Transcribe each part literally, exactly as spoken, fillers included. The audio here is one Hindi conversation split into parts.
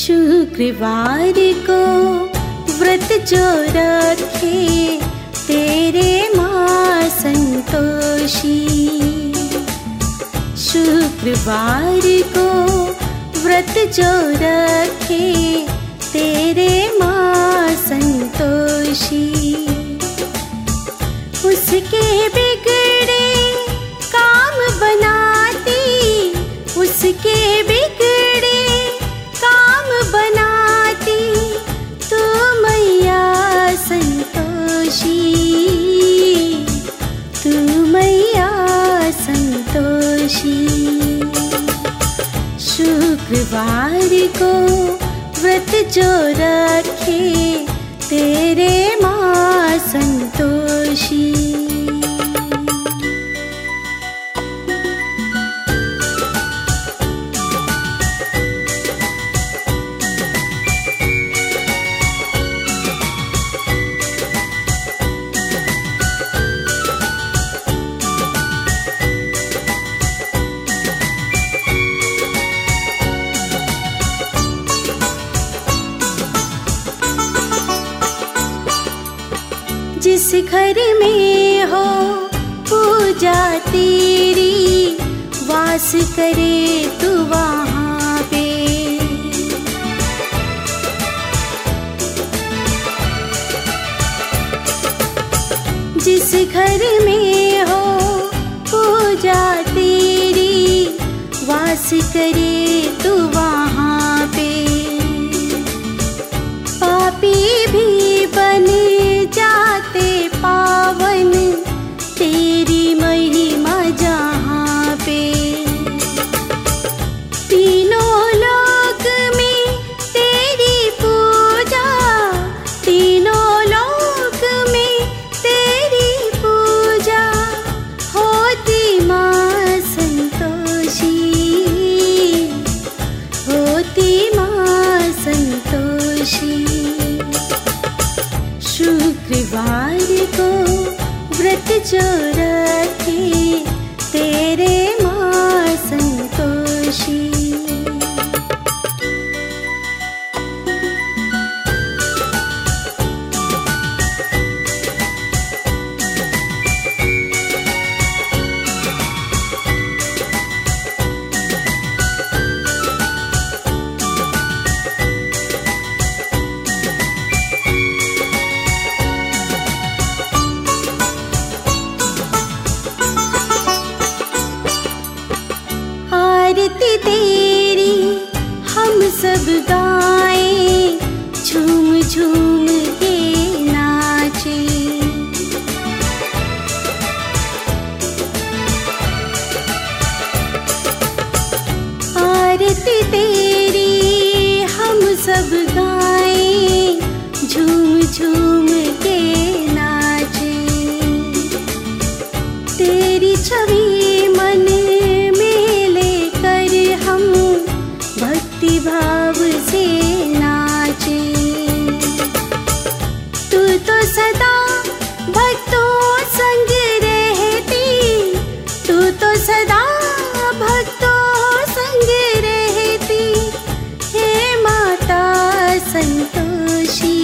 शुक्रवार को व्रत जो रखे तेरे माँ संतोषी। शुक्रवार को व्रत जो रखे तेरे माँ संतोषी। उसके बिगड़े काम बनाती, उसके बिगड़े काम बनाती तू मैया संतोषी, तू मैया संतोषी। शुक्रवार को व्रत जो रखे तेरे माँ संतोषी। जिस घर में हो पूजा तेरी, वास करे तू वहाँ पे। जिस घर में हो पूजा तेरी, वास करे तू वहाँ पे। पापी भी बन जाते पावन तेरी महिमा जहाँ पे। तीनों लोक में तेरी पूजा, तीनों लोक में तेरी पूजा होती माँ संतोषी, होती माँ संतोषी। शुक्रवार को व्रत जो रखे तेरे माँ संतोषी। आरती तेरी हम सब गाएं, झूम झूम के नाचे। आरती तेरी हम सब गाएं, झूम झूम के नाचे। तेरी छवि मन भक्ति भाव से नाचे। तू तो सदा भक्तों संग रहती, तू तो सदा भक्तों संग रहती। हे माता संतोषी,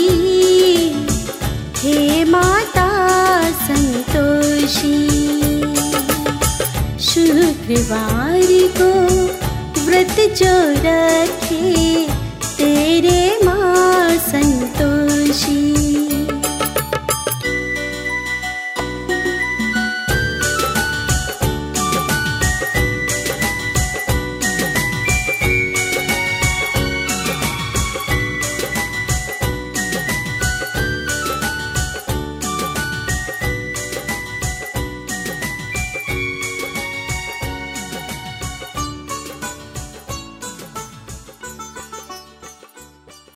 हे माता संतोषी। शुक्रवार को व्रत जो रखे तेरे माँ संतोषी।